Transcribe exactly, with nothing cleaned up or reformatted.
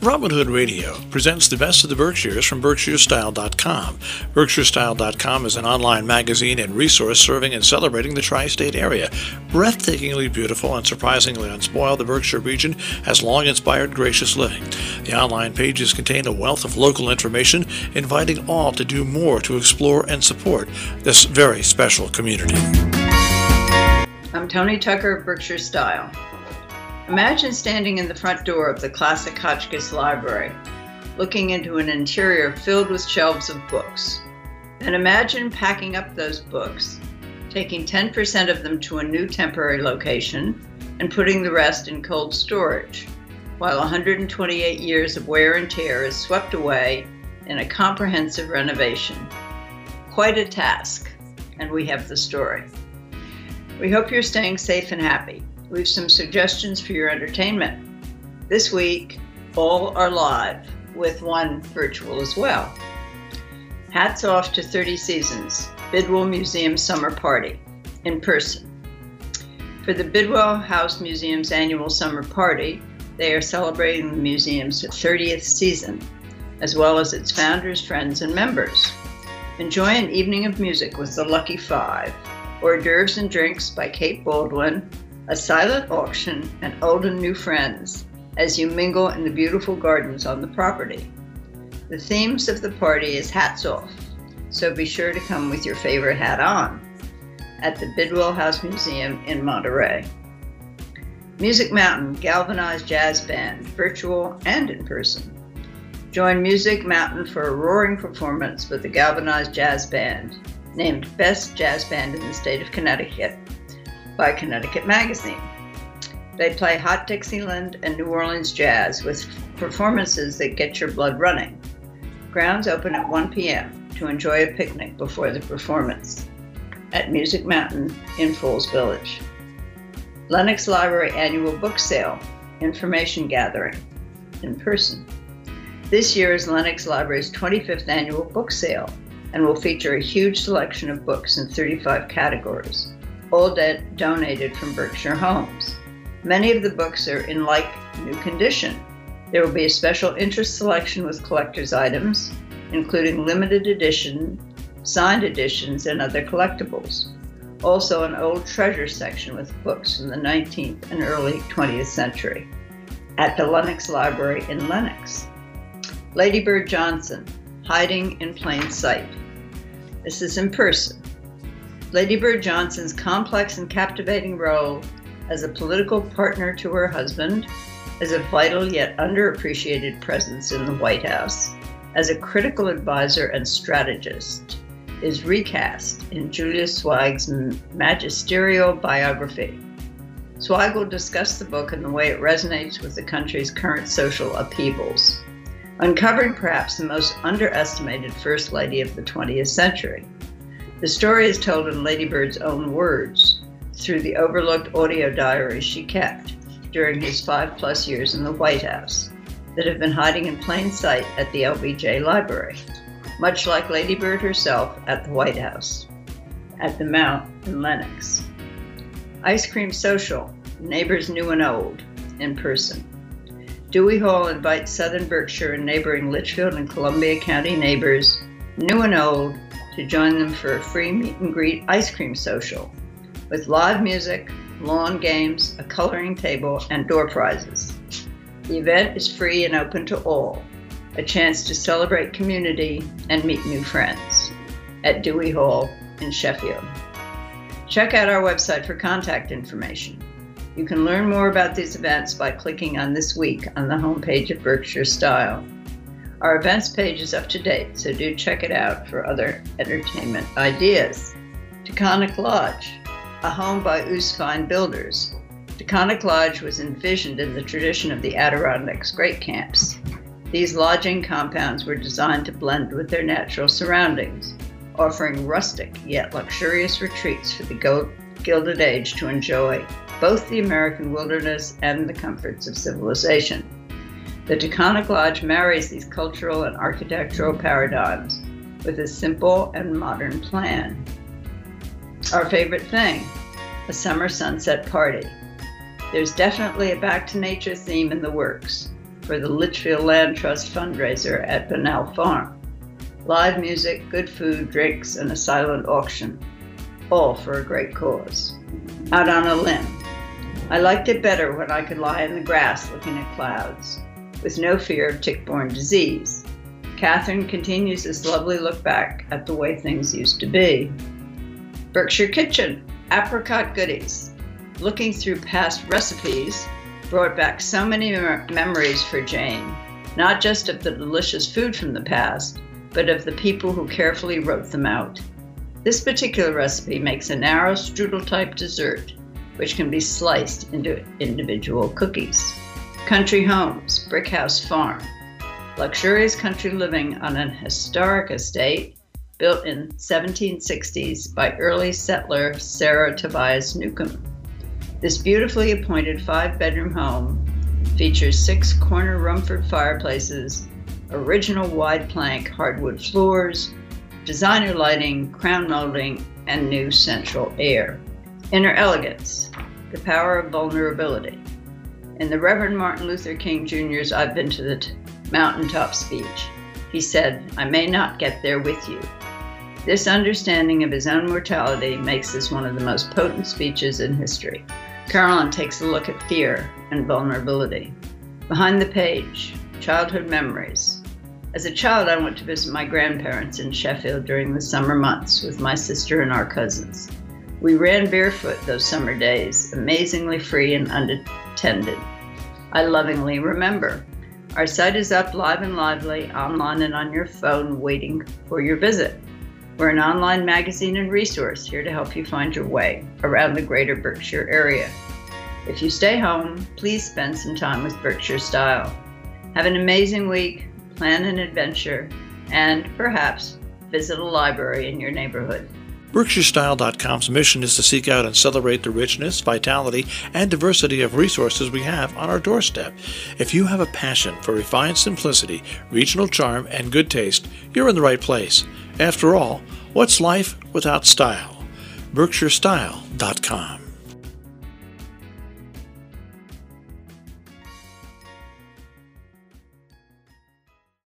Robin Hood Radio presents the best of the Berkshires from Berkshire Style dot com. Berkshire Style dot com is an online magazine and resource serving and celebrating the tri-state area. Breathtakingly beautiful and surprisingly unspoiled, the Berkshire region has long inspired gracious living. The online pages contain a wealth of local information, inviting all to do more to explore and support this very special community. I'm Tony Tucker of Berkshire Style. Imagine standing in the front door of the classic Hotchkiss Library, looking into an interior filled with shelves of books. And imagine packing up those books, taking ten percent of them to a new temporary location, and putting the rest in cold storage, while one hundred twenty-eight years of wear and tear is swept away in a comprehensive renovation. Quite a task, and we have the story. We hope you're staying safe and happy. We have some suggestions for your entertainment. This week, all are live, with one virtual as well. Hats off to thirty Seasons, Bidwell Museum Summer Party, in person. For the Bidwell House Museum's annual summer party, they are celebrating the museum's thirtieth season, as well as its founders, friends, and members. Enjoy an evening of music with the Lucky Five, hors d'oeuvres and drinks by Kate Baldwin, a silent auction, and old and new friends as you mingle in the beautiful gardens on the property. The themes of the party is hats off, so be sure to come with your favorite hat on at the Bidwell House Museum in Monterey. Music Mountain Galvanized Jazz Band, virtual and in person. Join Music Mountain for a roaring performance with the Galvanized Jazz Band, named Best Jazz Band in the state of Connecticut by Connecticut Magazine. They play hot Dixieland and New Orleans jazz with performances that get your blood running. Grounds open at one p.m. to enjoy a picnic before the performance at Music Mountain in Falls Village. Lenox Library Annual Book Sale, information gathering, in person. This year is Lenox Library's twenty-fifth annual book sale and will feature a huge selection of books in thirty-five categories, all de- donated from Berkshire Homes. Many of the books are in like new condition. There will be a special interest selection with collector's items, including limited edition, signed editions, and other collectibles. Also an old treasure section with books from the nineteenth and early twentieth century at the Lenox Library in Lenox. Lady Bird Johnson, Hiding in Plain Sight. This is in person. Lady Bird Johnson's complex and captivating role as a political partner to her husband, as a vital yet underappreciated presence in the White House, as a critical advisor and strategist, is recast in Julia Zweig's magisterial biography. Zweig will discuss the book and the way it resonates with the country's current social upheavals, uncovering perhaps the most underestimated First Lady of the twentieth century. The story is told in Lady Bird's own words, through the overlooked audio diaries she kept during his five-plus years in the White House that have been hiding in plain sight at the L B J Library, much like Lady Bird herself at the White House, at the Mount in Lenox. Ice Cream Social, Neighbors New and Old, in person. Dewey Hall invites Southern Berkshire and neighboring Litchfield and Columbia County neighbors, new and old, to join them for a free meet and greet ice cream social with live music, lawn games, a coloring table, and door prizes. The event is free and open to all, a chance to celebrate community and meet new friends at Dewey Hall in Sheffield. Check out our website for contact information. You can learn more about these events by clicking on This Week on the homepage of Berkshire Style. Our events page is up to date, so do check it out for other entertainment ideas. Taconic Lodge, a home by Oostfine Builders. Taconic Lodge was envisioned in the tradition of the Adirondacks Great Camps. These lodging compounds were designed to blend with their natural surroundings, offering rustic yet luxurious retreats for the Gilded Age to enjoy both the American wilderness and the comforts of civilization. The Taconic Lodge marries these cultural and architectural paradigms with a simple and modern plan. Our favorite thing, a summer sunset party. There's definitely a back to nature theme in the works. for the Litchfield Land Trust fundraiser at Bunnell Farm. Live music, good food, drinks, and a silent auction, all for a great cause. Out on a limb. I liked it better when I could lie in the grass looking at clouds, with no fear of tick-borne disease. Catherine continues this lovely look back at the way things used to be. Berkshire Kitchen, apricot goodies. Looking through past recipes brought back so many mem- memories for Jane, not just of the delicious food from the past, but of the people who carefully wrote them out. This particular recipe makes a narrow strudel-type dessert, which can be sliced into individual cookies. Country Homes, Brick House Farm. Luxurious country living on an historic estate built in seventeen sixties by early settler Sarah Tobias Newcomb. This beautifully appointed five-bedroom home features six corner Rumford fireplaces, original wide plank hardwood floors, designer lighting, crown molding, and new central air. Inner elegance, the power of vulnerability. In the Reverend Martin Luther King Junior's I've Been to the T- Mountaintop speech, he said, "I may not get there with you." This understanding of his own mortality makes this one of the most potent speeches in history. Carolyn takes a look at fear and vulnerability. Behind the page, childhood memories. As a child, I went to visit my grandparents in Sheffield during the summer months with my sister and our cousins. We ran barefoot those summer days, amazingly free and unattended. I lovingly remember. Our site is up live and lively, online and on your phone, waiting for your visit. We're an online magazine and resource here to help you find your way around the greater Berkshire area. If you stay home, please spend some time with Berkshire Style. Have an amazing week, plan an adventure, and perhaps visit a library in your neighborhood. Berkshire Style dot com's mission is to seek out and celebrate the richness, vitality, and diversity of resources we have on our doorstep. If you have a passion for refined simplicity, regional charm, and good taste, you're in the right place. After all, what's life without style? Berkshire Style dot com